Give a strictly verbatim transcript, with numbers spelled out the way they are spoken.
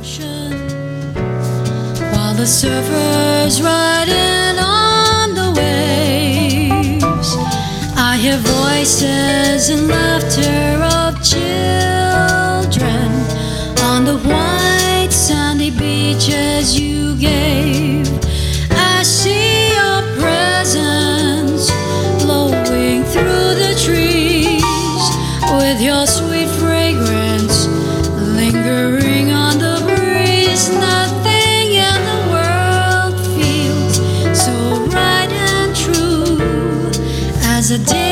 ocean, while the surfers riding on the waves. I hear voices and laughter of children on the white sandy beaches you gave. I see your presence blowing through the trees, with your sweet fragrance lingering on the breeze. Nothing in the world feels so right and true as a day